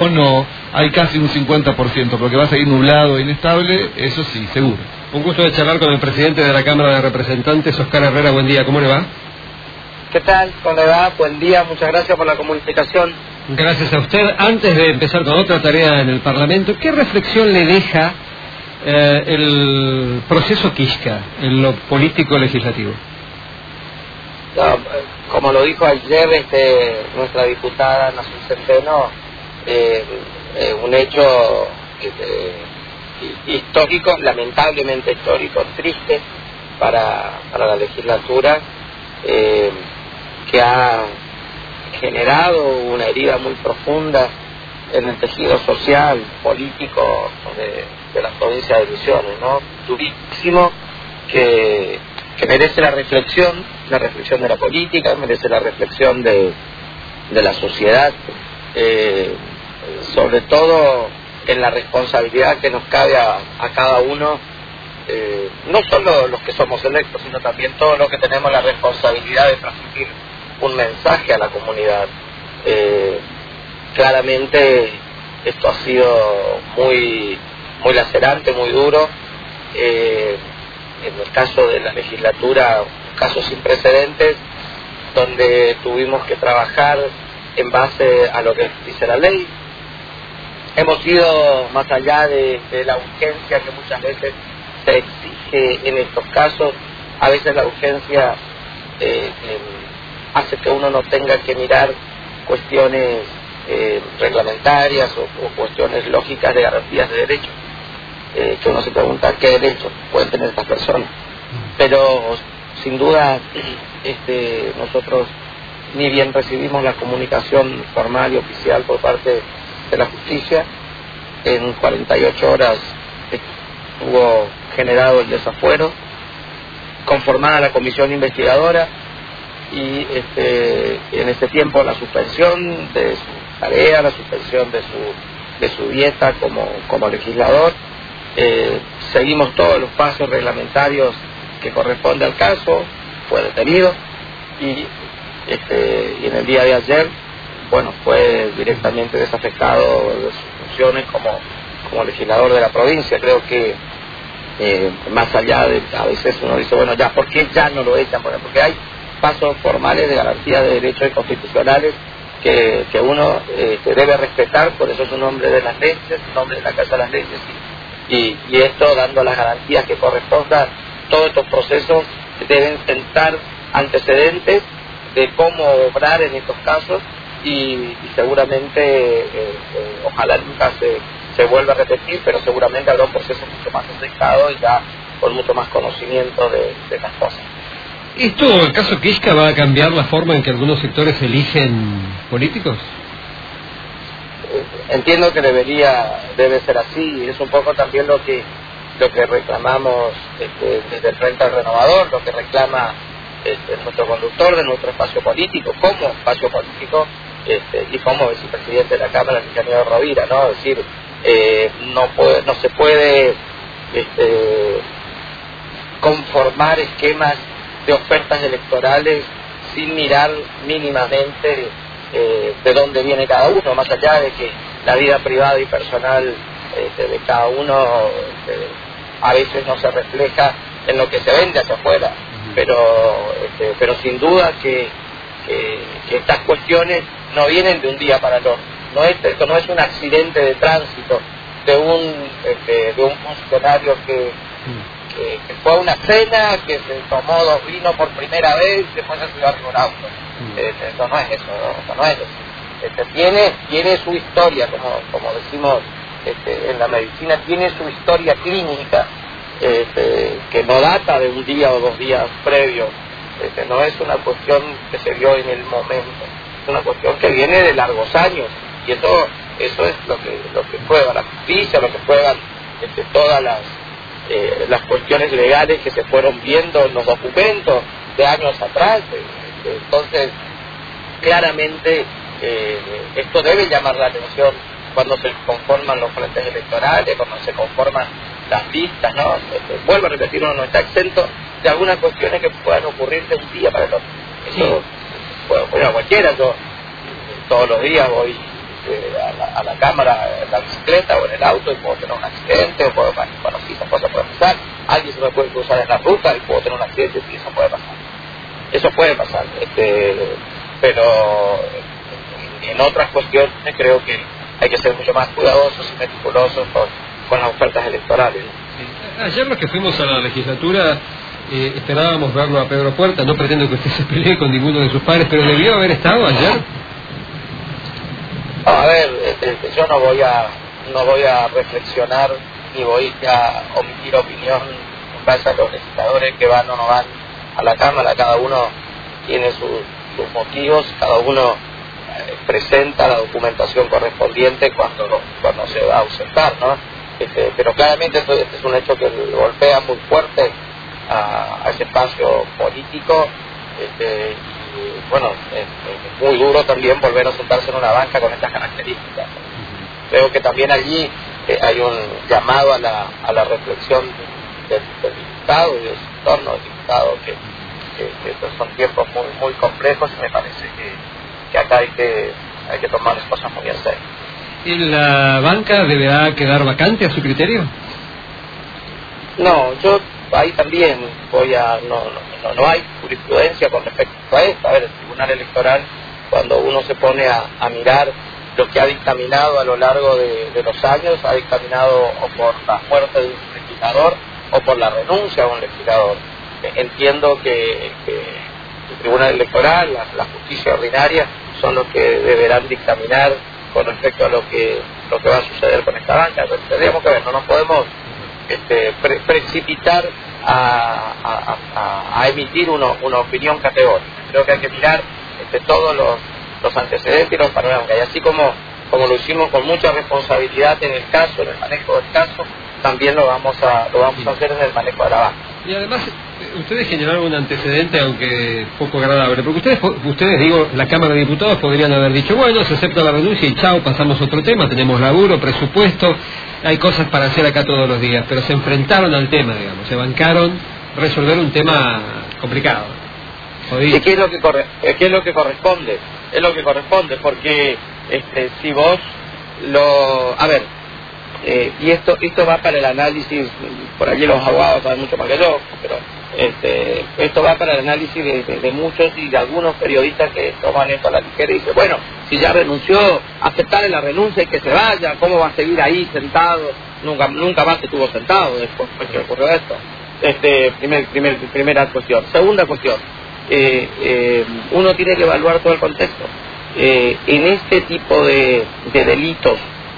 o no, hay casi un 50%, porque va a seguir nublado e inestable, eso sí, seguro. Un gusto de charlar con el presidente de la Cámara de Representantes, Oscar Herrera. Buen día, ¿cómo le va? ¿Qué tal? ¿Cómo le va? Buen día, muchas gracias por la comunicación. Gracias a usted. Antes de empezar con otra tarea en el Parlamento, ¿qué reflexión le deja el proceso Kiska en lo político legislativo? No, como lo dijo ayer nuestra diputada Nación Centeno, un hecho histórico, lamentablemente histórico, triste para la legislatura, que ha generado una herida muy profunda en el tejido social, político de la provincia de Misiones, ¿no? Durísimo, que merece la reflexión de la política, merece la reflexión de la sociedad, sobre todo en la responsabilidad que nos cabe a cada uno, no solo los que somos electos, sino también todos los que tenemos la responsabilidad de transmitir un mensaje a la comunidad. Claramente esto ha sido muy lacerante, muy duro. En el caso de la legislatura, un caso sin precedentes, donde tuvimos que trabajar en base a lo que dice la ley. Hemos ido más allá de la urgencia que muchas veces se exige en estos casos. A veces la urgencia hace que uno no tenga que mirar cuestiones reglamentarias o cuestiones lógicas de garantías de derechos, que uno se pregunta qué derechos pueden tener estas personas. Pero sin duda nosotros ni bien recibimos la comunicación formal y oficial por parte de la justicia, en 48 horas estuvo generado el desafuero, conformada la comisión investigadora y en ese tiempo la suspensión de su tarea, la suspensión de su dieta como legislador. Seguimos todos los pasos reglamentarios que corresponde al caso, fue detenido y en el día de ayer, bueno, fue directamente desafectado de sus funciones como legislador de la provincia. Creo que más allá de, a veces uno dice, bueno, ya, ¿por qué ya no lo echan? Porque hay pasos formales de garantía de derechos constitucionales que uno debe respetar, por eso es un hombre de las leyes, un hombre de la Casa de las Leyes, y esto dando las garantías que correspondan. Todos estos procesos deben sentar antecedentes de cómo obrar en estos casos y seguramente ojalá nunca se vuelva a repetir, pero seguramente habrá un proceso mucho más estrictado y ya con mucho más conocimiento de las cosas. ¿Esto, el caso Kiska, va a cambiar la forma en que algunos sectores eligen políticos? Entiendo que debe ser así. Es un poco también lo que reclamamos desde el Frente al Renovador, lo que reclama nuestro conductor de nuestro espacio político, como espacio político y como vicepresidente de la Cámara, el ingeniero Rovira, ¿no? Es decir, no se puede conformar esquemas de ofertas electorales sin mirar mínimamente de dónde viene cada uno, más allá de que la vida privada y personal de cada uno a veces no se refleja en lo que se vende hacia afuera, pero sin duda que estas cuestiones no vienen de un día para el otro. Esto no es un accidente de tránsito de un funcionario que fue a una cena, que se tomó 2 vinos por primera vez y después se subió arriba un auto. Eso no es eso, ¿no? Eso no es eso. Tiene su historia, como decimos en la medicina, tiene su historia clínica, que no data de un día o 2 días previos. No es una cuestión que se dio en el momento, es una cuestión que viene de largos años, y eso es lo que juega la justicia, lo que juegan todas las cuestiones legales que se fueron viendo en los documentos de años atrás. Entonces, claramente esto debe llamar la atención cuando se conforman los frentes electorales, cuando se conforman las listas, ¿no? Vuelvo a repetir, uno no está exento de algunas cuestiones que puedan ocurrir de un día para el otro. Eso puede ocurrir a cualquiera. Yo todos los días voy a la cámara en la bicicleta o en el auto y puedo tener un accidente, o puedo, bueno, sí, esas cosas pueden pasar. Alguien se me puede cruzar en la ruta y puedo tener un accidente, y eso puede pasar. Eso puede pasar, pero en otras cuestiones creo que hay que ser mucho más cuidadosos y meticulosos con las ofertas electorales. Sí. Ayer los que fuimos a la legislatura esperábamos verlo a Pedro Puerta, no pretendo que usted se pelee con ninguno de sus padres, pero debió haber estado ayer. No, a ver, yo no voy a reflexionar ni voy a omitir opinión en base a los legisladores que van o no van a la Cámara. Cada uno tiene sus motivos, cada uno presenta la documentación correspondiente cuando se va a ausentar, ¿no? Pero claramente esto es un hecho que golpea muy fuerte a ese espacio político, y bueno, es muy duro también volver a sentarse en una banca con estas características. Creo que también allí hay un llamado a la reflexión del diputado y de su entorno del diputado, que estos son tiempos muy complejos, y me parece que acá hay que tomar las cosas muy en serio. ¿Y la banca deberá quedar vacante a su criterio? No, yo ahí también no hay jurisprudencia con respecto a esto. A ver, el Tribunal Electoral, cuando uno se pone a mirar lo que ha dictaminado a lo largo de los años, ha dictaminado o por la muerte de un legislador o por la renuncia a un legislador. Entiendo que el Tribunal Electoral, la justicia ordinaria, son los que deberán dictaminar con respecto a lo que va a suceder con esta banca. Pero tendríamos que ver, no nos podemos precipitar a emitir una opinión categórica. Creo que hay que mirar todos los antecedentes y los panoramas, y así como lo hicimos con mucha responsabilidad en el caso, en el manejo del caso, también lo vamos a hacer en el manejo de la banca. Y además, ustedes generaron un antecedente, aunque poco agradable, porque ustedes digo, la Cámara de Diputados podrían haber dicho, bueno, se acepta la renuncia y chao, pasamos a otro tema, tenemos laburo, presupuesto, hay cosas para hacer acá todos los días, pero se enfrentaron al tema, digamos, se bancaron resolver un tema complicado. ¿Y qué es lo que corresponde? Es lo que corresponde, porque si vos a ver, y esto va para el análisis, por allí los abogados saben mucho más que yo, pero esto va para el análisis de muchos y de algunos periodistas que toman esto a la ligera y dicen, bueno, si ya renunció, aceptarle la renuncia y que se vaya, ¿cómo va a seguir ahí sentado? Nunca más estuvo sentado después que ocurrió esto. Primera cuestión. Segunda cuestión, uno tiene que evaluar todo el contexto. En este tipo de delitos,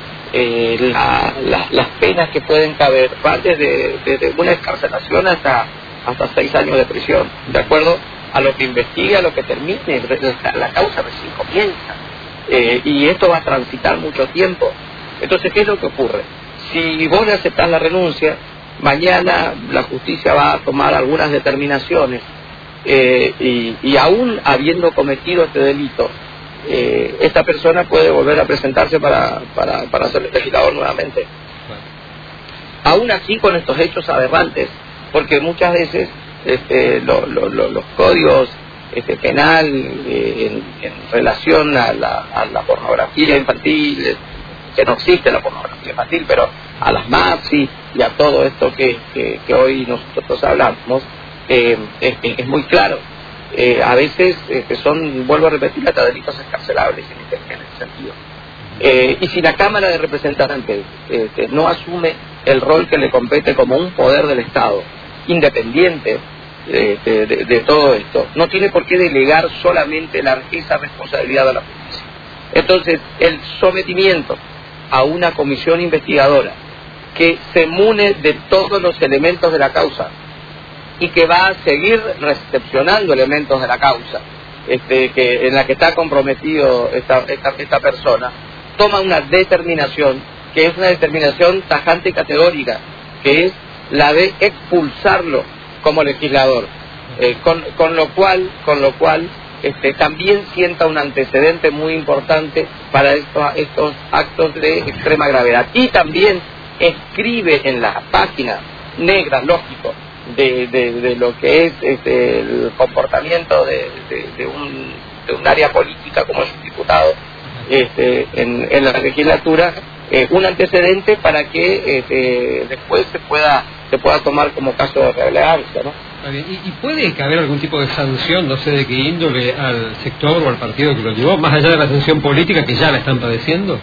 las penas que pueden caber van desde una excarcelación hasta 6 años de prisión, de acuerdo a lo que investigue, a lo que termine. La causa recién comienza, y esto va a transitar mucho tiempo. Entonces, ¿qué es lo que ocurre? Si vos le aceptás la renuncia, mañana la justicia va a tomar algunas determinaciones, y aún habiendo cometido este delito, esta persona puede volver a presentarse para ser legislador nuevamente. Aún así, con estos hechos aberrantes, porque muchas veces los códigos penal en relación a la pornografía infantil, que no existe la pornografía infantil, pero a las MAPSI y a todo esto que hoy nosotros hablamos, es muy claro. A veces vuelvo a repetir, hasta delitos escarcelables en ese sentido. Y si la Cámara de Representantes no asume el rol que le compete como un poder del Estado, independiente de todo esto, no tiene por qué delegar solamente esa responsabilidad a la justicia. Entonces, el sometimiento a una comisión investigadora que se mune de todos los elementos de la causa y que va a seguir recepcionando elementos de la causa en la que está comprometido esta persona, toma una determinación que es una determinación tajante y categórica, que es la de expulsarlo como legislador, con lo cual también sienta un antecedente muy importante para estos actos de extrema gravedad, y también escribe en la página negra, lógico, de lo que es el comportamiento de un área política como es un diputado, en la legislatura un antecedente para que después se pueda tomar como caso de relevancia, ¿no? ¿Y puede haber algún tipo de sanción, no sé de qué índole, al sector o al partido que lo llevó, más allá de la sanción política que ya la están padeciendo?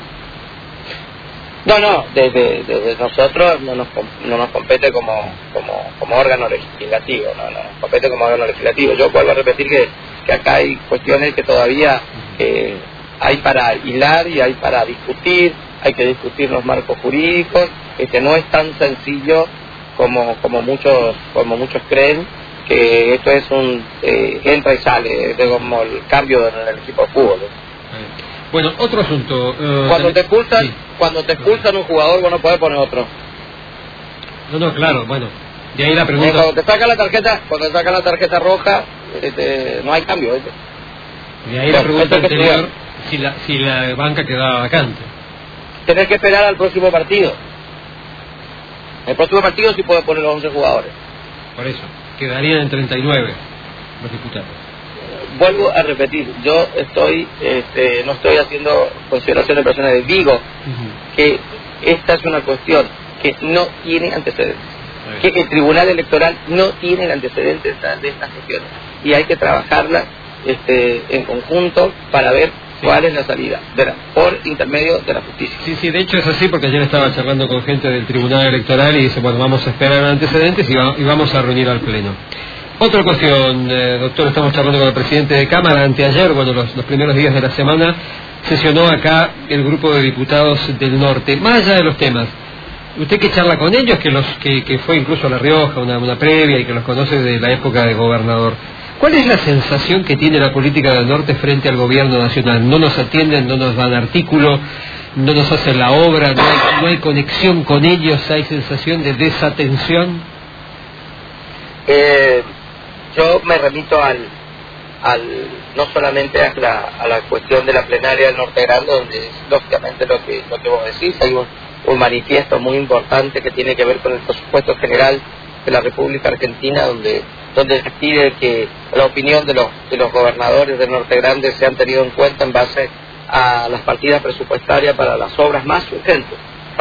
No, desde nosotros no nos compete como órgano legislativo, no nos compete como órgano legislativo. Yo vuelvo a repetir que acá hay cuestiones que todavía hay para hilar y hay para discutir, hay que discutir los marcos jurídicos, no es tan sencillo como muchos creen, que esto es un entra y sale, es como el cambio en el equipo de fútbol. Bueno, otro asunto. Cuando te expulsan un jugador, vos no podés poner otro. No, claro, bueno. De ahí la pregunta. Cuando te sacan la tarjeta roja, no hay cambio. De ahí la pregunta anterior, si la banca quedaba vacante. Tenés que esperar al próximo partido. El próximo partido sí puede poner los 11 jugadores. Por eso, quedarían en 39 los diputados. Vuelvo a repetir, yo no estoy haciendo consideraciones personales, digo que esta es una cuestión que no tiene antecedentes, que el Tribunal Electoral no tiene antecedentes de estas cuestiones y hay que trabajarla en conjunto para ver cuál es la salida, por intermedio de la justicia. Sí, de hecho es así, porque ayer estaba charlando con gente del Tribunal Electoral y dice, bueno, vamos a esperar antecedentes y vamos a reunir al Pleno. Otra cuestión, doctor, estamos charlando con el presidente de Cámara. Anteayer, bueno, los primeros días de la semana, sesionó acá el grupo de diputados del norte. Más allá de los temas, usted que charla con ellos, que fue incluso a La Rioja, una previa, y que los conoce de la época de gobernador, ¿cuál es la sensación que tiene la política del norte frente al gobierno nacional? No nos atienden, no nos dan artículo, no nos hacen la obra, no hay conexión con ellos, hay sensación de desatención. Yo me remito no solamente a la cuestión de la plenaria del Norte Grande, donde es lógicamente lo que vos decís, hay un manifiesto muy importante que tiene que ver con el presupuesto general de la República Argentina, donde se pide que la opinión de los gobernadores del Norte Grande sean tenido en cuenta en base a las partidas presupuestarias para las obras más urgentes,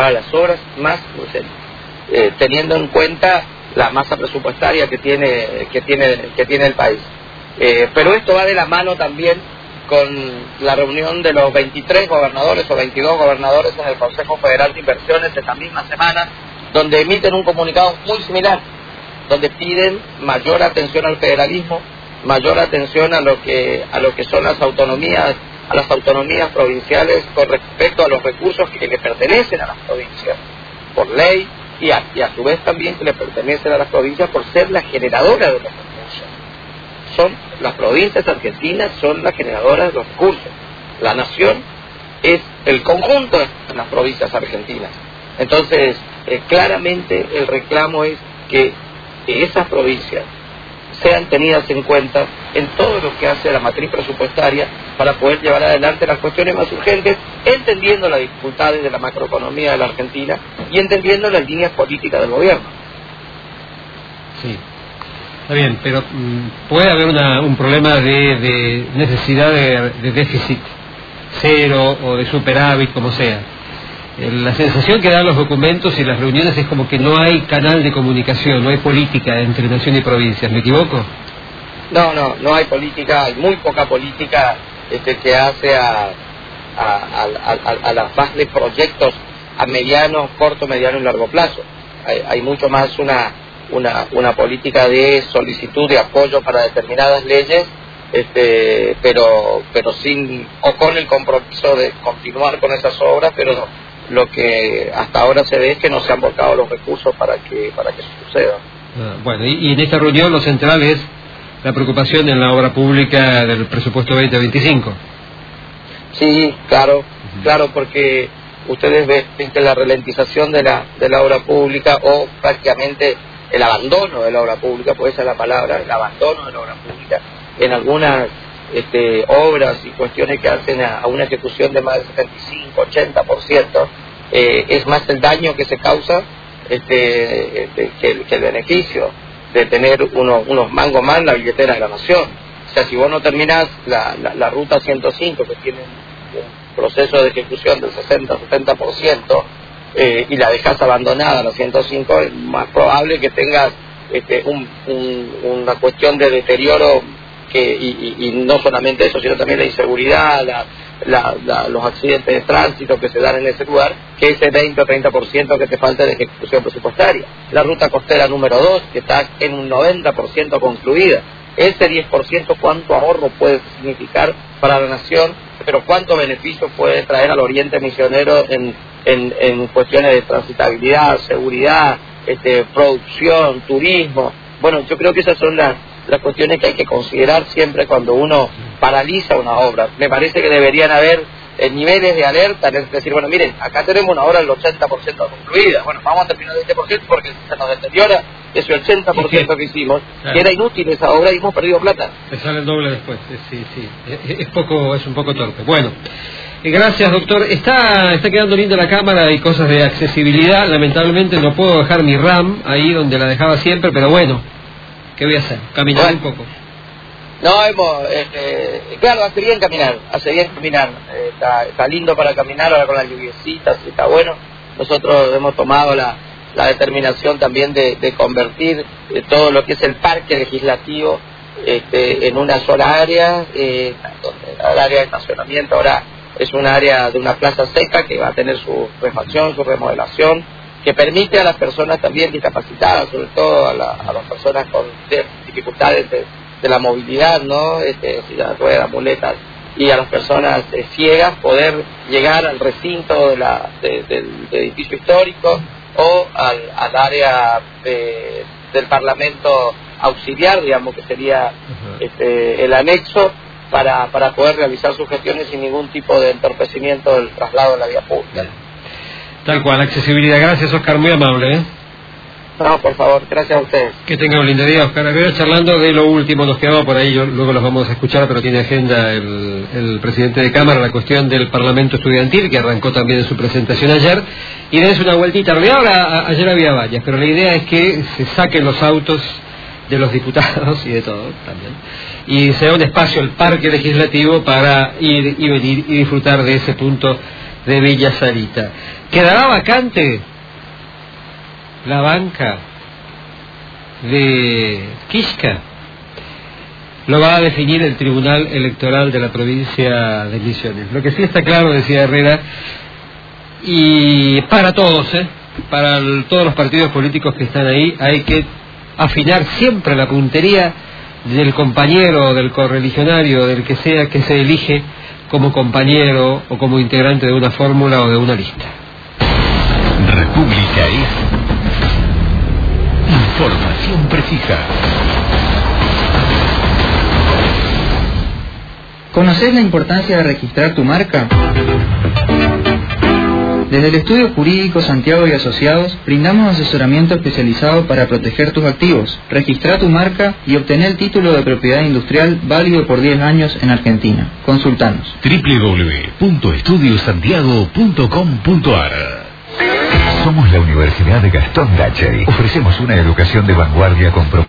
teniendo en cuenta la masa presupuestaria que tiene el país. Pero esto va de la mano también con la reunión de los 23 gobernadores o 22 gobernadores en el Consejo Federal de Inversiones esta misma semana, donde emiten un comunicado muy similar, donde piden mayor atención al federalismo, mayor atención a lo que son las autonomías provinciales con respecto a los recursos que le pertenecen a las provincias por ley, y a su vez también que le pertenecen a las provincias por ser las generadoras de los recursos. Las provincias argentinas son las generadoras de los recursos. La nación es el conjunto de las provincias argentinas. Entonces, claramente el reclamo es que esas provincias sean tenidas en cuenta en todo lo que hace la matriz presupuestaria para poder llevar adelante las cuestiones más urgentes, entendiendo las dificultades de la macroeconomía de la Argentina y entendiendo las líneas políticas del gobierno. Sí, está bien, pero puede haber un problema de necesidad de déficit cero o de superávit, como sea. La sensación que dan los documentos y las reuniones es como que no hay canal de comunicación, no hay política entre nación y provincias. ¿Me equivoco? No hay política, hay muy poca política que hace a la fase de proyectos a mediano, corto, mediano y largo plazo. Hay mucho más una política de solicitud de apoyo para determinadas leyes, pero sin o con el compromiso de continuar con esas obras, pero no. Lo que hasta ahora se ve es que no se han volcado los recursos para que suceda. Bueno, y en esta reunión lo central es la preocupación en la obra pública del presupuesto 2025. Sí, claro, porque ustedes ven que la ralentización de la obra pública, o prácticamente el abandono de la obra pública, pues esa es la palabra, el abandono de la obra pública, en algunas obras y cuestiones que hacen a una ejecución de más del 75-80%, es más el daño que se causa que el beneficio de tener unos mangos más en la billetera de la nación. O sea, si vos no terminás la ruta 105, que tiene proceso de ejecución del 60-70%, y la dejas abandonada a los 105, es más probable que tengas una cuestión de deterioro y no solamente eso, sino también la inseguridad, los accidentes de tránsito que se dan en ese lugar, que ese 20 o 30% que te falta de ejecución presupuestaria. La ruta costera número 2, que está en un 90% concluida. Ese 10%, ¿cuánto ahorro puede significar para la nación? Pero ¿cuánto beneficio puede traer al Oriente Misionero en cuestiones de transitabilidad, seguridad, producción, turismo? Bueno, yo creo que esas son las cuestiones que hay que considerar siempre cuando uno paraliza una obra. Me parece que deberían haber niveles de alerta, es decir, bueno, miren, acá tenemos una obra del 80% concluida, bueno, vamos a terminar el 20% porque se nos deteriora ese 80% que hicimos, claro, que era inútil esa obra y hemos perdido plata. Te sale el doble después, sí, es un poco torpe. Bueno, gracias, doctor. Está quedando linda la cámara, hay cosas de accesibilidad, lamentablemente no puedo dejar mi RAM ahí donde la dejaba siempre, pero bueno, ¿qué voy a hacer? Caminar un poco. No, claro, hace bien caminar, está lindo para caminar ahora con las lluviecitas, está bueno. Nosotros hemos tomado la determinación también de convertir todo lo que es el parque legislativo en una sola área, donde el área de estacionamiento ahora es un área de una plaza seca que va a tener su refacción, su remodelación, que permite a las personas también discapacitadas, sobre todo a las personas con dificultades de la movilidad, ¿no? Silla de ruedas, muletas, y a las personas ciegas poder llegar al recinto del edificio histórico o al área del Parlamento auxiliar, digamos, que sería el anexo, para poder realizar sus gestiones sin ningún tipo de entorpecimiento del traslado de la vía pública. Tal cual, accesibilidad. Gracias, Oscar, muy amable, No, por favor, gracias a ustedes. Que tengan un lindo día, Oscar. Acá charlando de lo último, nos quedamos por ahí, luego los vamos a escuchar, pero tiene agenda el presidente de Cámara, la cuestión del Parlamento Estudiantil, que arrancó también en su presentación ayer, y dense una vueltita. En realidad ayer había vallas, pero la idea es que se saquen los autos de los diputados y de todo también, y sea un espacio, el parque legislativo, para ir y venir y disfrutar de ese punto de Villa Sarita. ¿Quedará vacante la banca de Quisca? Lo va a definir el Tribunal Electoral de la provincia de Misiones. Lo que sí está claro, decía Herrera, y para todos, para todos los partidos políticos que están ahí, hay que afinar siempre la puntería del compañero, del correligionario, del que sea que se elige como compañero o como integrante de una fórmula o de una lista. República es información precisa. ¿Conocés la importancia de registrar tu marca? Desde el Estudio Jurídico Santiago y Asociados brindamos asesoramiento especializado para proteger tus activos. Registra tu marca y obtener el título de propiedad industrial válido por 10 años en Argentina. Consultanos. www.estudiosantiago.com.ar. Somos la Universidad de Gastón Gachay. Ofrecemos una educación de vanguardia con